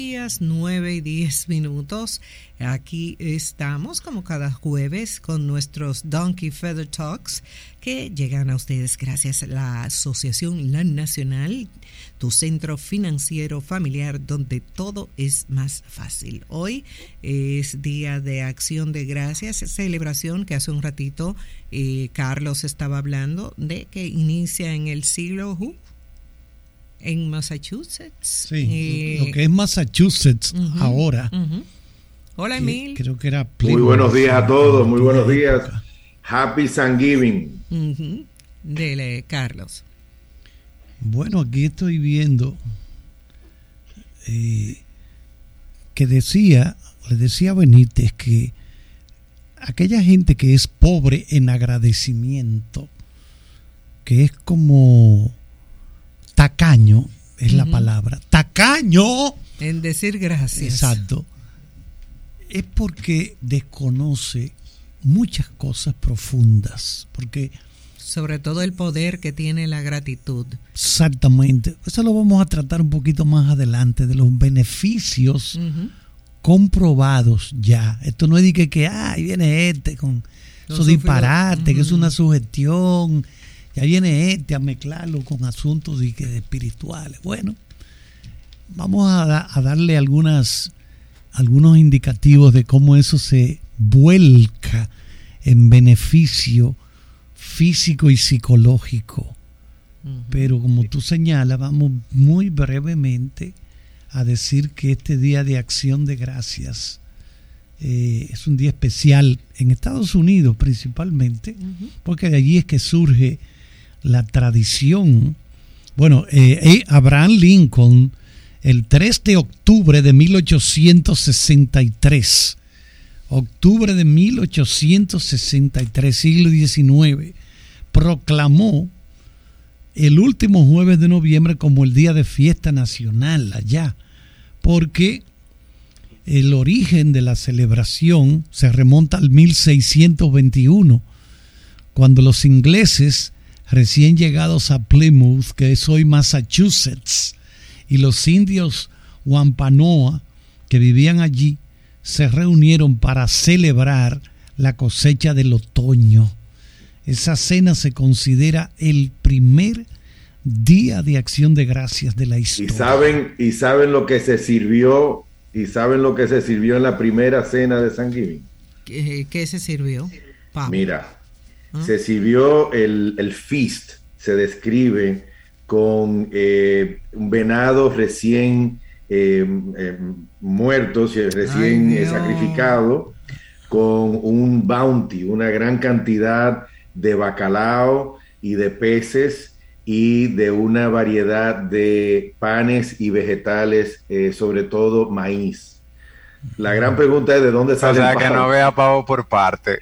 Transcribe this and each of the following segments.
9:10. Aquí estamos como cada jueves con nuestros Donkey Feather Talks que llegan a ustedes gracias a la Asociación La Nacional, tu centro financiero familiar donde todo es más fácil. Hoy es Día de Acción de Gracias, celebración que hace un ratito Carlos estaba hablando de que inicia en el siglo en Massachusetts. Sí, lo que es Massachusetts ahora. Hola, Emil. Creo que era Plymouth. Muy buenos días a todos, muy buenos días. Happy Thanksgiving. Dele, Carlos. Bueno, aquí estoy viendo que le decía Benítez que aquella gente que es pobre en agradecimiento, que es como tacaño, es la palabra, tacaño en decir gracias. Exacto. Es porque desconoce muchas cosas profundas, porque sobre todo el poder que tiene la gratitud. Exactamente. Eso lo vamos a tratar un poquito más adelante, de los beneficios comprobados ya. Esto no es de que ahí viene con su disparate, que es una sugestión. Ya viene a mezclarlo con asuntos de espirituales. Bueno, vamos a darle algunos indicativos de cómo eso se vuelca en beneficio físico y psicológico. Pero como tú señalas, vamos muy brevemente a decir que este Día de Acción de Gracias es un día especial en Estados Unidos principalmente, porque de allí es que surge la tradición. Bueno, Abraham Lincoln, el 3 de octubre de 1863, siglo XIX, proclamó el último jueves de noviembre como el día de fiesta nacional allá, porque el origen de la celebración se remonta al 1621, cuando los ingleses recién llegados a Plymouth, que es hoy Massachusetts, y los indios Wampanoag que vivían allí, se reunieron para celebrar la cosecha del otoño. Esa cena se considera el primer día de acción de gracias de la historia. ¿Y saben lo que se sirvió? ¿Y saben lo que se sirvió en la primera cena de Thanksgiving? ¿Qué se sirvió? Pavo. Mira, se sirvió el feast, se describe con un venado recién muerto, recién sacrificado, con un bounty, una gran cantidad de bacalao y de peces y de una variedad de panes y vegetales, sobre todo maíz. La gran pregunta es ¿de dónde sale el pavo? O sea, que no vea pavo por parte.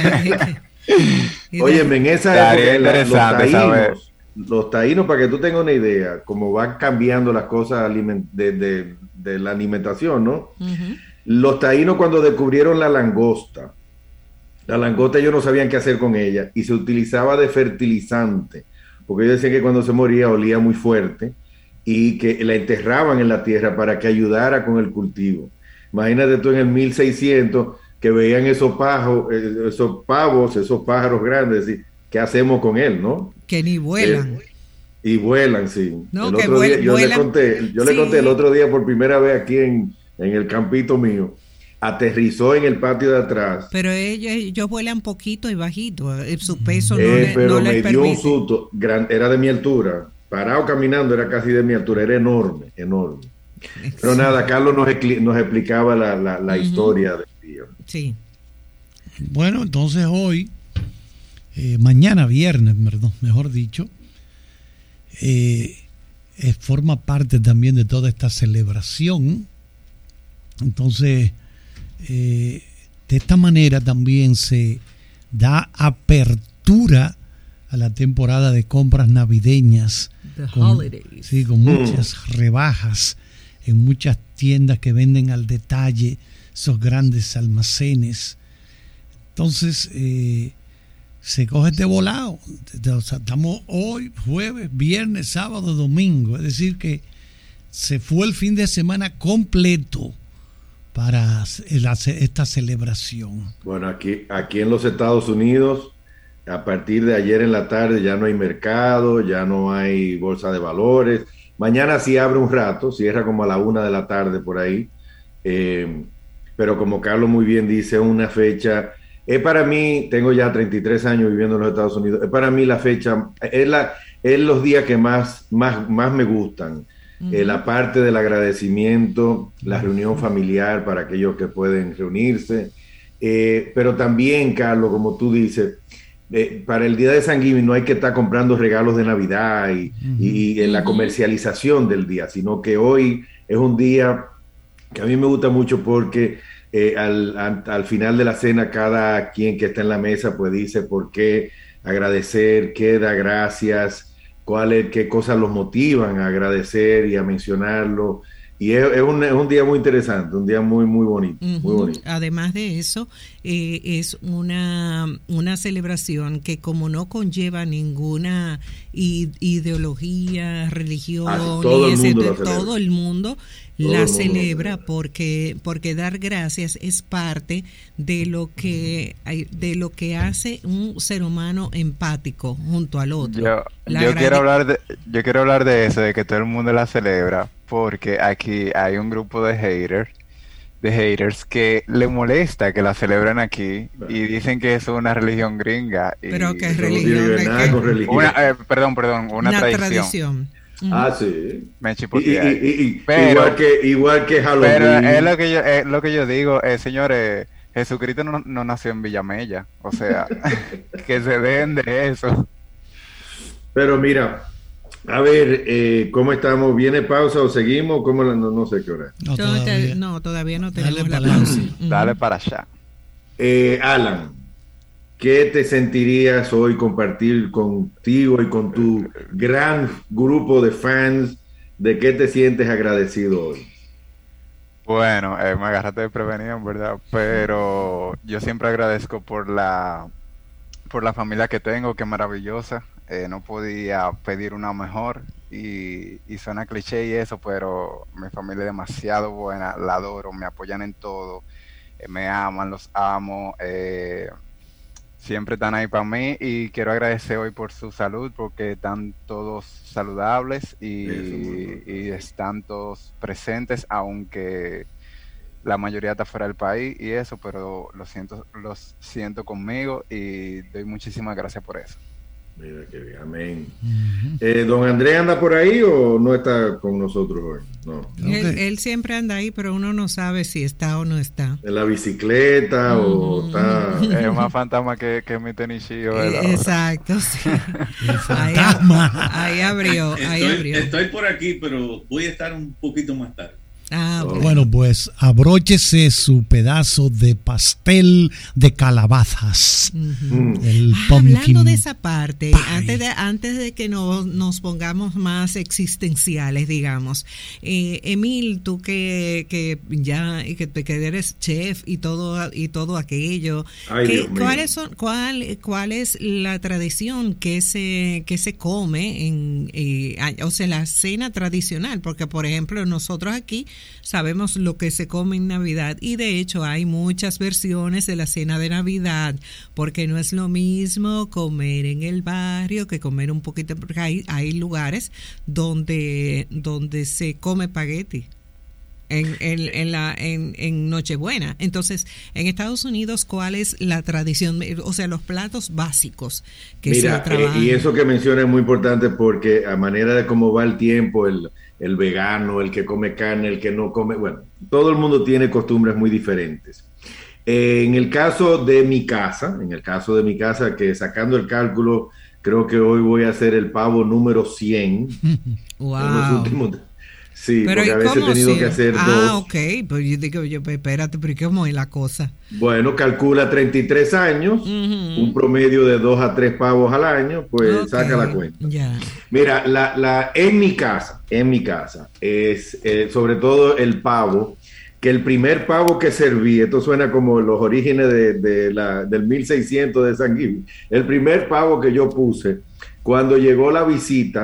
Óyeme, en esa época los taínos, para que tú tengas una idea, cómo van cambiando las cosas de la alimentación, ¿no? Los taínos, cuando descubrieron la langosta ellos no sabían qué hacer con ella y se utilizaba de fertilizante, porque ellos decían que cuando se moría olía muy fuerte y que la enterraban en la tierra para que ayudara con el cultivo. Imagínate tú en el 1600 que veían esos pavos, esos pájaros grandes, y ¿qué hacemos con él, no? Que ni vuelan. Y vuelan, sí. No, yo le conté el otro día por primera vez aquí en el campito mío. Aterrizó en el patio de atrás. Pero ellos vuelan poquito y bajito. Su peso pero no les me dio permite. un susto. Era de mi altura. Parado caminando era casi de mi altura. Era enorme. Pero nada, Carlos nos explicaba la historia del día. Sí. Bueno, entonces hoy, mañana viernes, mejor dicho, forma parte también de toda esta celebración. Entonces, de esta manera también se da apertura a la temporada de compras navideñas con muchas rebajas en muchas tiendas que venden al detalle, esos grandes almacenes. Entonces se coge este volado. O sea, estamos hoy jueves, viernes, sábado, domingo, es decir que se fue el fin de semana completo para esta celebración. Bueno, aquí en los Estados Unidos, a partir de ayer en la tarde ya no hay mercado, ya no hay bolsa de valores. Mañana sí abre un rato, cierra como a la 1 de la tarde por ahí. Pero como Carlos muy bien dice, una fecha, es para mí, tengo ya 33 años viviendo en los Estados Unidos, es para mí la fecha, es los días que más me gustan. La parte del agradecimiento, la reunión familiar para aquellos que pueden reunirse, pero también, Carlos, como tú dices, para el día de San Giving no hay que estar comprando regalos de Navidad y en la comercialización del día, sino que hoy es un día que a mí me gusta mucho porque al final de la cena cada quien que está en la mesa pues dice por qué agradecer, qué da gracias, qué cosas los motivan a agradecer y a mencionarlo. Y es un día muy interesante, un día muy bonito, muy bonito. Además de eso, es una celebración que como no conlleva ninguna ideología, religión, todo el mundo la celebra porque dar gracias es parte de lo que hace un ser humano empático junto al otro. Yo quiero hablar de eso, de que todo el mundo la celebra, porque aquí hay un grupo de haters que le molesta que la celebren aquí y dicen que eso es una religión gringa. Pero que es religión. Una tradición. Sí. Me chipoteé. Igual que Halloween. Pero es lo que yo digo, señores, Jesucristo no nació en Villamella, o sea, que se dejen de eso. Pero mira, a ver, ¿cómo estamos? ¿Viene pausa o seguimos? ¿Cómo no sé qué hora? Todavía no tenemos la pausa. Dale para allá. Alan, ¿qué te sentirías hoy compartir contigo y con tu gran grupo de fans? ¿De qué te sientes agradecido hoy? Bueno, me agarraste de prevenido, en verdad, pero yo siempre agradezco por la familia que tengo, que es maravillosa. No podía pedir una mejor y suena cliché y eso, pero mi familia es demasiado buena, la adoro, me apoyan en todo, me aman, los amo, siempre están ahí para mí y quiero agradecer hoy por su salud porque están todos saludables y están todos presentes, aunque la mayoría está fuera del país y eso, pero los siento conmigo y doy muchísimas gracias por eso. Mira que bien, amén. ¿Don Andrés anda por ahí o no está con nosotros hoy? No. Él siempre anda ahí, pero uno no sabe si está o no está. ¿En la bicicleta o está...? Es más fantasma que mi tenichillo, ¿verdad? Exacto, sí. Ahí abrió. Estoy por aquí, pero voy a estar un poquito más tarde. Bueno, pues abróchese su pedazo de pastel de calabazas. Hablando de esa parte, antes de que nos pongamos más existenciales, digamos, Emil, tú que eres chef y todo aquello, ¿cuál es la tradición que se come o sea, la cena tradicional? Porque por ejemplo nosotros aquí sabemos lo que se come en Navidad y de hecho hay muchas versiones de la cena de Navidad porque no es lo mismo comer en el barrio que comer un poquito, porque hay lugares donde se come espagueti en Nochebuena. Entonces, en Estados Unidos, ¿cuál es la tradición? O sea, los platos básicos que se trabajan. Y eso que menciona es muy importante porque a manera de cómo va el tiempo, el vegano, el que come carne, el que no come, bueno, todo el mundo tiene costumbres muy diferentes. En el caso de mi casa, que sacando el cálculo, creo que hoy voy a hacer el pavo número 100. Wow. Sí, pero porque a veces he tenido que hacer dos. Ok, pues yo digo, espérate, pero ¿cómo es la cosa? Bueno, calcula 33 años, un promedio de 2 a 3 pavos al año, pues saca la cuenta. Yeah. Mira, en mi casa, es sobre todo el pavo, que el primer pavo que serví, esto suena como los orígenes del 1600 de San Giving, el primer pavo que yo puse, cuando llegó la visita,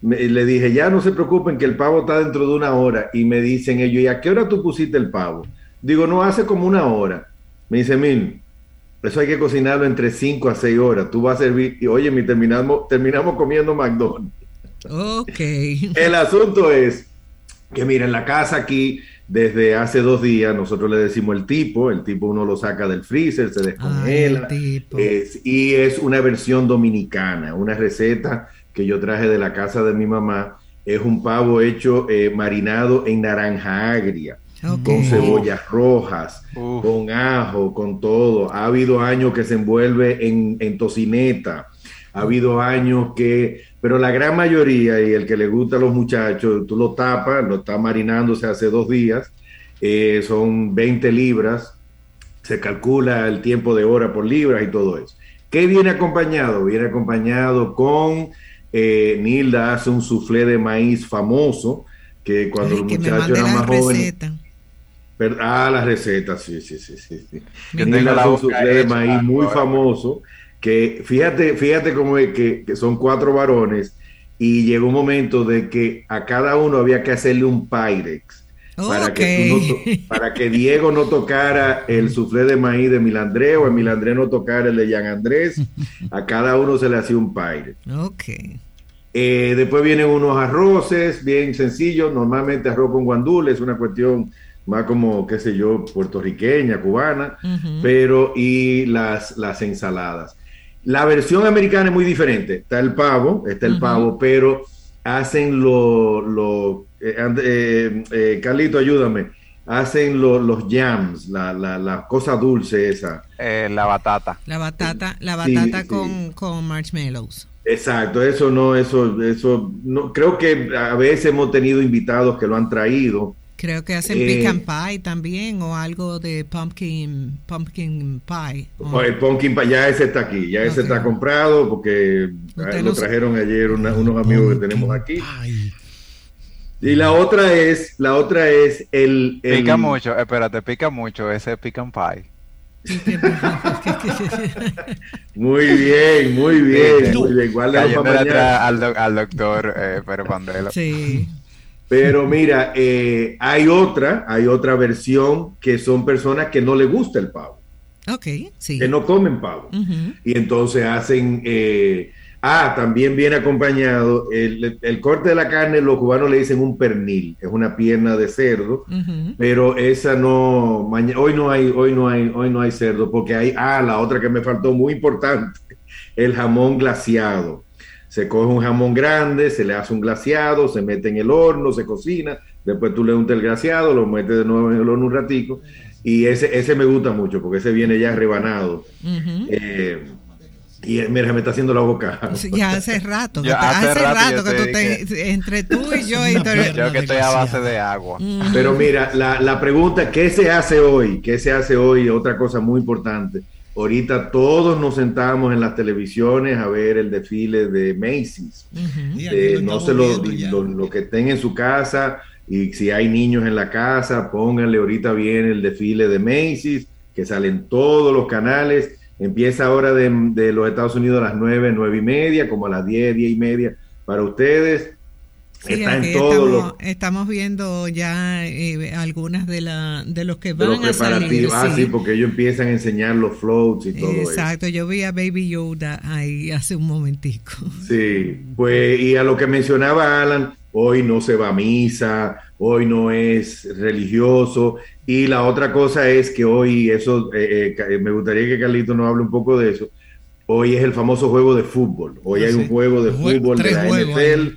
le dije, ya no se preocupen que el pavo está dentro de 1 hora. Y me dicen ellos, ¿y a qué hora tú pusiste el pavo? Digo, no, hace como 1 hora. Me dice, Mil, eso hay que cocinarlo entre 5 a 6 horas. Tú vas a servir, y oye, terminamos comiendo McDonald's. Ok. El asunto es que, mira, en la casa aquí, desde hace 2 días, nosotros le decimos el tipo uno lo saca del freezer, se descongela, y es una versión dominicana, una receta que yo traje de la casa de mi mamá. Es un pavo hecho marinado en naranja agria, con cebollas rojas, con ajo, con todo. Ha habido años que se envuelve en tocineta, ha habido años pero la gran mayoría, y el que le gusta a los muchachos, tú lo tapas, lo está marinándose hace 2 días, son 20 libras, se calcula el tiempo de hora por libras y todo eso. ¿Qué viene acompañado? Viene acompañado con, Nilda hace un soufflé de maíz famoso, que cuando los muchachos eran más jóvenes... la receta, sí. Nilda hace un soufflé de maíz muy famoso, que fíjate cómo es que son 4 varones, y llegó un momento de que a cada uno había que hacerle un Pyrex para que Diego no tocara el soufflé de maíz de Milandré, o el Milandré no tocara el de Jean Andrés. A cada uno se le hacía un Pyrex. Después vienen unos arroces bien sencillos, normalmente arroz con guandule, es una cuestión más como, qué sé yo, puertorriqueña, cubana, pero y las ensaladas. La versión americana es muy diferente. Está el pavo, pero hacen Carlito, ayúdame. Hacen los jams, la cosa dulce esa. La batata. La batata con marshmallows. Exacto, eso no, creo que a veces hemos tenido invitados que lo han traído. Creo que hacen pecan pie también, o algo de pumpkin pie. El pumpkin pie, ya ese está aquí, ese está comprado porque lo trajeron ayer unos amigos que tenemos aquí. Y la otra es el... Pica mucho, espérate, pica mucho ese pecan pie. Muy bien. Igual al doctor Pérez Pandela. Sí. Pero mira, hay otra versión que son personas que no les gusta el pavo. Sí. Que no comen pavo. Y entonces hacen... también viene acompañado el corte de la carne, los cubanos le dicen un pernil, es una pierna de cerdo, pero esa no, hoy no hay cerdo, porque hay, la otra que me faltó, muy importante, el jamón glaseado. Se coge un jamón grande, se le hace un glaseado, se mete en el horno, se cocina, después tú le untas el glaseado, lo metes de nuevo en el horno un ratico, y ese me gusta mucho, porque ese viene ya rebanado. Y mira, me está haciendo la boca. Ya hace rato. Hace rato que tú entre tú y yo... Yo que estoy a base de agua. Pero mira, la pregunta, ¿qué se hace hoy? Otra cosa muy importante. Ahorita todos nos sentamos en las televisiones a ver el desfile de Macy's. No se lo que estén en su casa, y si hay niños en la casa, pónganle, ahorita viene el desfile de Macy's, que salen todos los canales. Empieza ahora de los Estados Unidos a las 9:30, como a las 10:30 para ustedes. Sí, está en todo estamos viendo ya algunas de los que van a salir. Sí, porque ellos empiezan a enseñar los floats y todo eso. Exacto, yo vi a Baby Yoda ahí hace un momentico. Sí, pues, y a lo que mencionaba Alan, hoy no se va a misa, hoy no es religioso, y la otra cosa es que hoy, eso, me gustaría que Carlito nos hable un poco de eso, hoy es el famoso juego de fútbol, hoy hay un juego de fútbol de la NFL.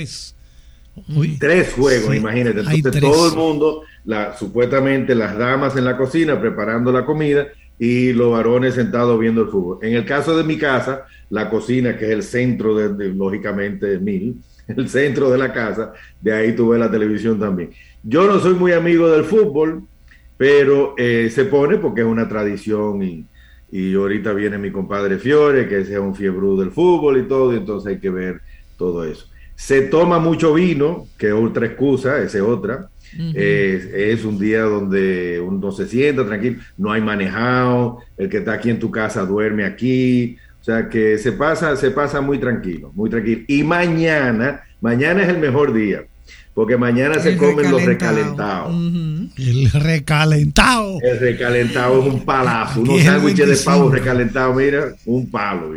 3 juegos, imagínate. Entonces todo el mundo, supuestamente las damas en la cocina preparando la comida y los varones sentados viendo el fútbol. En el caso de mi casa, la cocina, que es el centro lógicamente, el centro de la casa, de ahí tú ves la televisión también. Yo no soy muy amigo del fútbol, pero se pone porque es una tradición, y ahorita viene mi compadre Fiore, que es un fiebrú del fútbol y todo, y entonces hay que ver todo eso. Se toma mucho vino, que es otra excusa, esa es otra. Es un día donde uno se sienta tranquilo, no hay manejado, el que está aquí en tu casa duerme aquí, o sea que se pasa muy tranquilo, muy tranquilo. Y mañana Mañana es el mejor día, porque mañana se comen los recalentados. El recalentado. El recalentado es un palazo. Unos sándwiches de pavo recalentados, mira, un palo.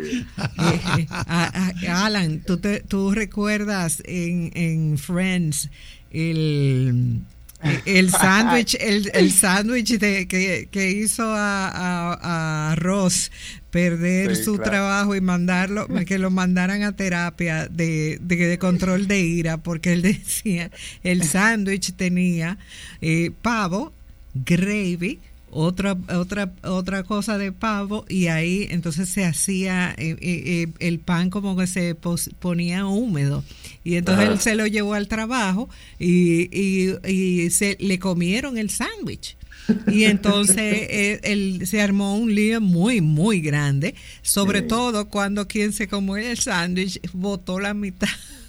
Alan, ¿tú recuerdas en Friends el sándwich que hizo a Ross perder su trabajo y que lo mandaran a terapia de control de ira, porque él decía el sándwich tenía pavo, gravy, otra cosa de pavo, y ahí entonces se hacía el pan como que se ponía húmedo, y entonces él se lo llevó al trabajo y le comieron el sándwich. Y entonces se armó un lío muy, muy grande, sobre todo cuando quien se comió el sándwich botó la mitad.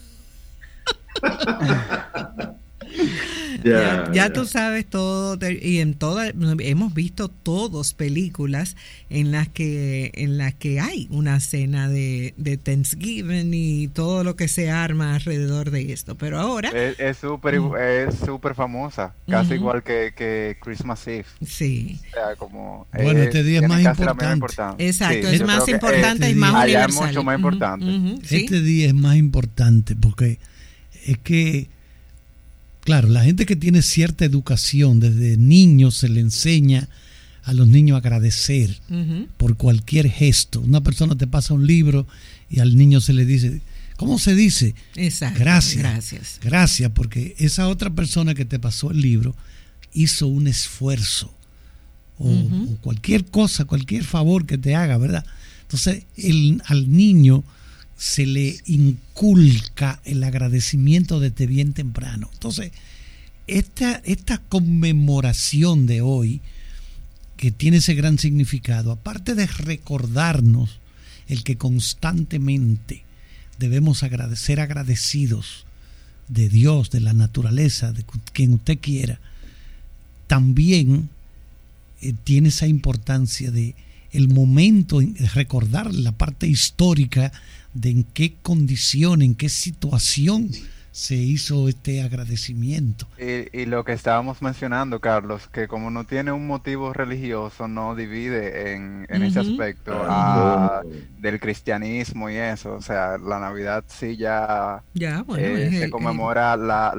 Ya tú sabes todo, y hemos visto todos películas en las que hay una cena de Thanksgiving y todo lo que se arma alrededor de esto, pero ahora es súper famosa, casi igual que Christmas Eve. Sí. O sea, como este día es más importante. Exacto, sí, es más importante y más universal. Es mucho más importante. ¿Sí? Este día es más importante porque es que, claro, la gente que tiene cierta educación, desde niños se le enseña a los niños a agradecer por cualquier gesto. Una persona te pasa un libro y al niño se le dice, ¿cómo se dice? Exacto. Gracias, porque esa otra persona que te pasó el libro hizo un esfuerzo o cualquier cosa, cualquier favor que te haga, ¿verdad? Entonces, al niño se le inculca el agradecimiento desde bien temprano. Entonces, esta conmemoración de hoy, que tiene ese gran significado, aparte de recordarnos el que constantemente debemos ser agradecidos de Dios, de la naturaleza, de quien usted quiera, también tiene esa importancia de el momento, recordar la parte histórica de en qué condición, en qué situación se hizo este agradecimiento. Y lo que estábamos mencionando, Carlos, que como no tiene un motivo religioso, no divide en ese aspecto del cristianismo y eso. O sea, la Navidad sí se conmemora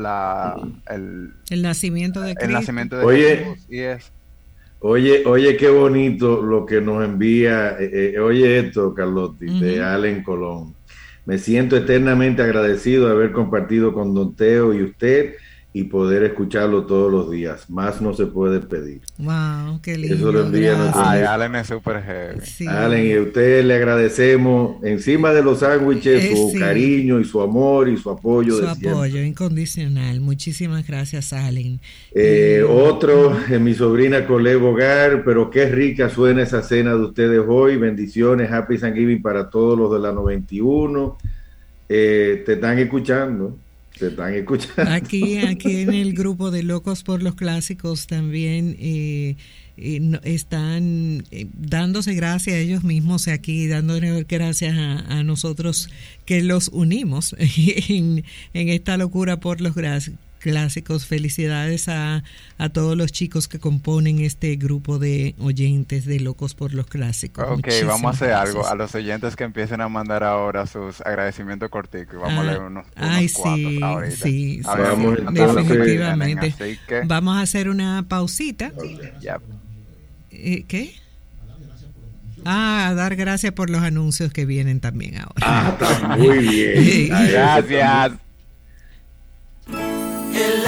el nacimiento de Cristo. El nacimiento de Jesús y eso. Oye, qué bonito lo que nos envía, oye esto, Carlotti, de Allen Colón. Me siento eternamente agradecido de haber compartido con Don Teo y usted y poder escucharlo todos los días. Más no se puede pedir. Wow, qué lindo. Eso lo envía nuestro amigo. Allen es súper heavy. Sí. Allen, y a usted le agradecemos encima de los sándwiches su cariño y su amor y su apoyo. Su apoyo incondicional. Muchísimas gracias, Allen. Otro, mi sobrina Colette Bogar, pero qué rica suena esa cena de ustedes hoy. Bendiciones, Happy Thanksgiving para todos los de la 91. Te están escuchando. Aquí en el grupo de Locos por los Clásicos también están dándose gracias a ellos mismos aquí, dándole gracias a nosotros que los unimos en esta locura por los clásicos. Felicidades a todos los chicos que componen este grupo de oyentes de Locos por los Clásicos. Ok, vamos a hacer algo. A los oyentes que empiecen a mandar ahora sus agradecimientos corticos. Vamos a leer unos cuantos ahorita. Sí, vamos, definitivamente. Así que, vamos a hacer una pausita. Yep. ¿Qué? Dar gracias por los anuncios que vienen también ahora. Está muy bien. Gracias.